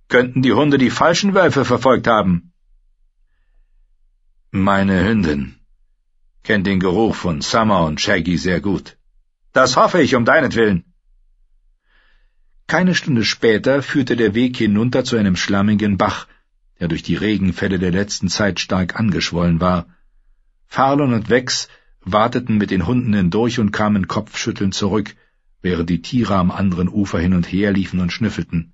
Könnten die Hunde die falschen Wölfe verfolgt haben. Meine Hündin kennt den Geruch von Summer und Shaggy sehr gut. Das hoffe ich um deinetwillen. Keine Stunde später führte der Weg hinunter zu einem schlammigen Bach, der durch die Regenfälle der letzten Zeit stark angeschwollen war. Farlon und Wex warteten mit den Hunden hindurch und kamen kopfschüttelnd zurück, während die Tiere am anderen Ufer hin und her liefen und schnüffelten.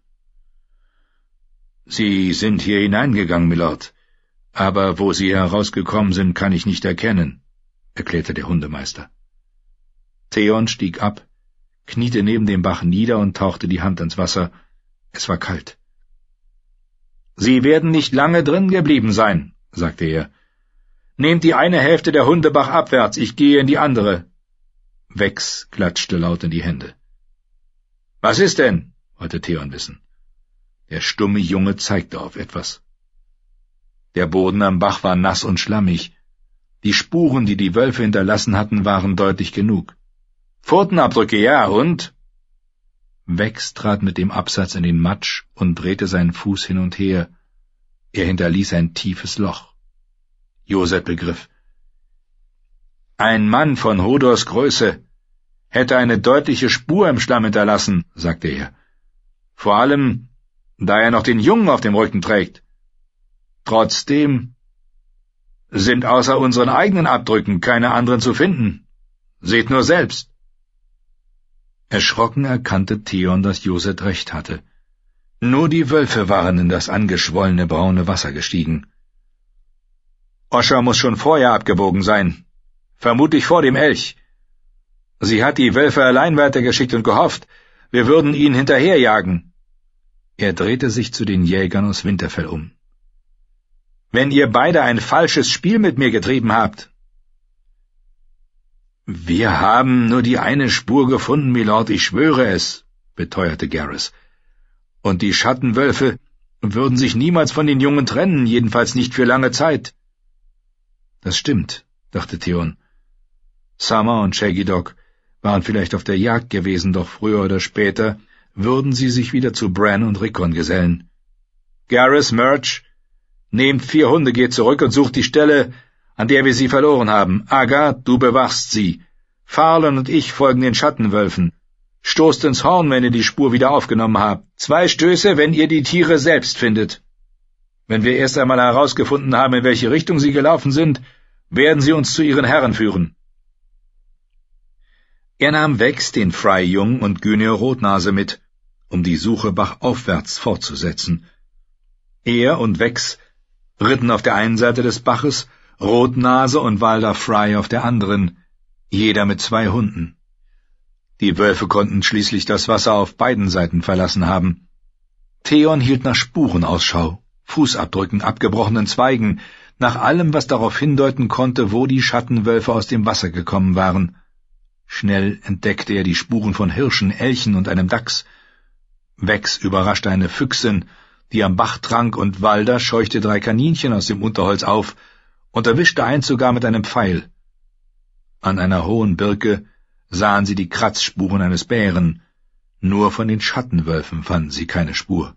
»Sie sind hier hineingegangen, Milord, aber wo Sie herausgekommen sind, kann ich nicht erkennen«, erklärte der Hundemeister. Theon stieg ab, kniete neben dem Bach nieder und tauchte die Hand ins Wasser. Es war kalt. »Sie werden nicht lange drin geblieben sein«, sagte er. »Nehmt die eine Hälfte der Hunde bachabwärts, ich gehe in die andere.« Wex klatschte laut in die Hände. »Was ist denn?« wollte Theon wissen. Der stumme Junge zeigte auf etwas. Der Boden am Bach war nass und schlammig. Die Spuren, die die Wölfe hinterlassen hatten, waren deutlich genug. »Pfotenabdrücke, ja, und?« Wex trat mit dem Absatz in den Matsch und drehte seinen Fuß hin und her. Er hinterließ ein tiefes Loch. Joseph begriff. »Ein Mann von Hodors Größe hätte eine deutliche Spur im Schlamm hinterlassen«, sagte er. »Vor allem, da er noch den Jungen auf dem Rücken trägt. Trotzdem sind außer unseren eigenen Abdrücken keine anderen zu finden. Seht nur selbst.« Erschrocken erkannte Theon, dass Joseph recht hatte. Nur die Wölfe waren in das angeschwollene braune Wasser gestiegen. »Osha muss schon vorher abgebogen sein, vermutlich vor dem Elch. Sie hat die Wölfe allein weitergeschickt und gehofft, wir würden ihn hinterherjagen.« Er drehte sich zu den Jägern aus Winterfell um. »Wenn ihr beide ein falsches Spiel mit mir getrieben habt.« »Wir haben nur die eine Spur gefunden, Milord, ich schwöre es«, beteuerte Garrus. »Und die Schattenwölfe würden sich niemals von den Jungen trennen, jedenfalls nicht für lange Zeit.« »Das stimmt«, dachte Theon. Summer und Shaggy Dog waren vielleicht auf der Jagd gewesen, doch früher oder später würden sie sich wieder zu Bran und Rickon gesellen. »Garrus, Murch, nehmt 4 Hunde, geht zurück und sucht die Stelle, an der wir sie verloren haben. Aga, du bewachst sie. Farlon und ich folgen den Schattenwölfen. Stoßt ins Horn, wenn ihr die Spur wieder aufgenommen habt. 2 Stöße, wenn ihr die Tiere selbst findet. Wenn wir erst einmal herausgefunden haben, in welche Richtung sie gelaufen sind, werden sie uns zu ihren Herren führen.« Er nahm Wex, den Frey-Jungen und Gyne Rotnase mit, um die Suche bachaufwärts fortzusetzen. Er und Wex ritten auf der einen Seite des Baches, Rotnase und Walder Frey auf der anderen, jeder mit 2 Hunden. Die Wölfe konnten schließlich das Wasser auf beiden Seiten verlassen haben. Theon hielt nach Spuren Ausschau, Fußabdrücken, abgebrochenen Zweigen, nach allem, was darauf hindeuten konnte, wo die Schattenwölfe aus dem Wasser gekommen waren. Schnell entdeckte er die Spuren von Hirschen, Elchen und einem Dachs. Wex überraschte eine Füchsin, die am Bach trank, und Walder scheuchte 3 Kaninchen aus dem Unterholz auf und erwischte eins sogar mit einem Pfeil. An einer hohen Birke sahen sie die Kratzspuren eines Bären, nur von den Schattenwölfen fanden sie keine Spur.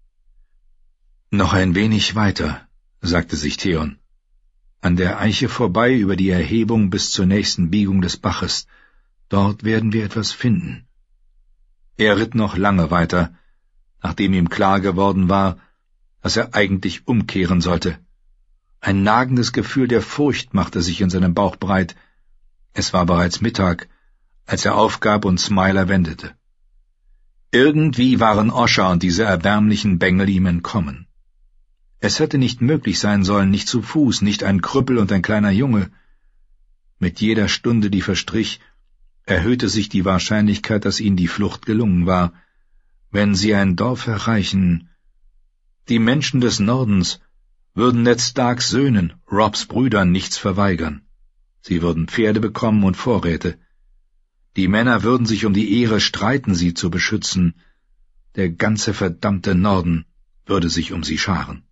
»Noch ein wenig weiter«, sagte sich Theon. »An der Eiche vorbei über die Erhebung bis zur nächsten Biegung des Baches. Dort werden wir etwas finden.« Er ritt noch lange weiter, nachdem ihm klar geworden war, dass er eigentlich umkehren sollte. Ein nagendes Gefühl der Furcht machte sich in seinem Bauch breit. Es war bereits Mittag, als er aufgab und Smiler wendete. Irgendwie waren Osha und diese erbärmlichen Bengel ihm entkommen. Es hätte nicht möglich sein sollen, nicht zu Fuß, nicht ein Krüppel und ein kleiner Junge. Mit jeder Stunde, die verstrich, erhöhte sich die Wahrscheinlichkeit, dass ihnen die Flucht gelungen war. Wenn sie ein Dorf erreichen, die Menschen des Nordens würden Ned Starks Söhnen, Robs Brüdern, nichts verweigern. Sie würden Pferde bekommen und Vorräte. Die Männer würden sich um die Ehre streiten, sie zu beschützen. Der ganze verdammte Norden würde sich um sie scharen.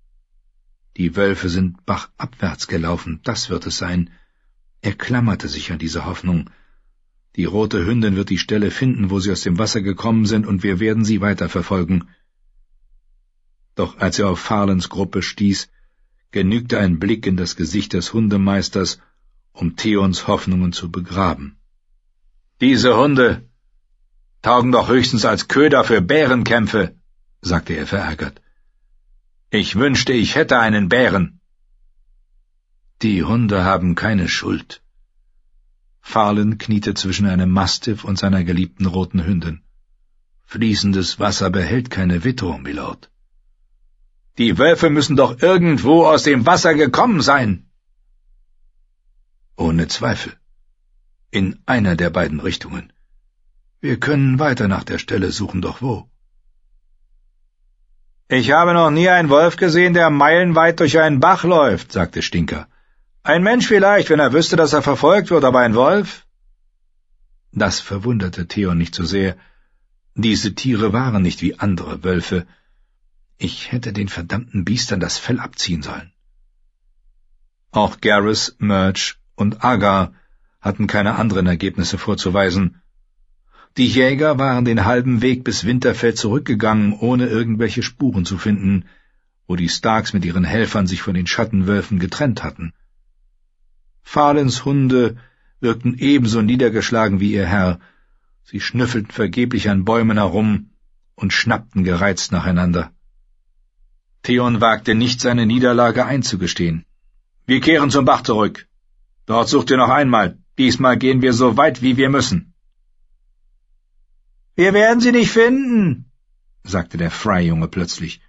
Die Wölfe sind bachabwärts gelaufen, das wird es sein. Er klammerte sich an diese Hoffnung. Die rote Hündin wird die Stelle finden, wo sie aus dem Wasser gekommen sind, und wir werden sie weiterverfolgen. Doch als er auf Farlens Gruppe stieß, genügte ein Blick in das Gesicht des Hundemeisters, um Theons Hoffnungen zu begraben. »Diese Hunde taugen doch höchstens als Köder für Bärenkämpfe«, sagte er verärgert. »Ich wünschte, ich hätte einen Bären.« »Die Hunde haben keine Schuld.« Farlen kniete zwischen einem Mastiff und seiner geliebten roten Hündin. »Fließendes Wasser behält keine Witterung, Milord.« »Die Wölfe müssen doch irgendwo aus dem Wasser gekommen sein.« »Ohne Zweifel. In einer der beiden Richtungen. Wir können weiter nach der Stelle suchen, doch wo?« »Ich habe noch nie einen Wolf gesehen, der meilenweit durch einen Bach läuft«, sagte Stinker. »Ein Mensch vielleicht, wenn er wüsste, dass er verfolgt wird, aber ein Wolf?« Das verwunderte Theon nicht so sehr. Diese Tiere waren nicht wie andere Wölfe. Ich hätte den verdammten Biestern das Fell abziehen sollen. Auch Garrus, Murch und Agar hatten keine anderen Ergebnisse vorzuweisen. Die Jäger waren den halben Weg bis Winterfell zurückgegangen, ohne irgendwelche Spuren zu finden, wo die Starks mit ihren Helfern sich von den Schattenwölfen getrennt hatten. Farlens Hunde wirkten ebenso niedergeschlagen wie ihr Herr. Sie schnüffelten vergeblich an Bäumen herum und schnappten gereizt nacheinander. Theon wagte nicht, seine Niederlage einzugestehen. »Wir kehren zum Bach zurück. Dort sucht ihr noch einmal. Diesmal gehen wir so weit, wie wir müssen.« »Wir werden sie nicht finden«, sagte der Frey-Junge plötzlich.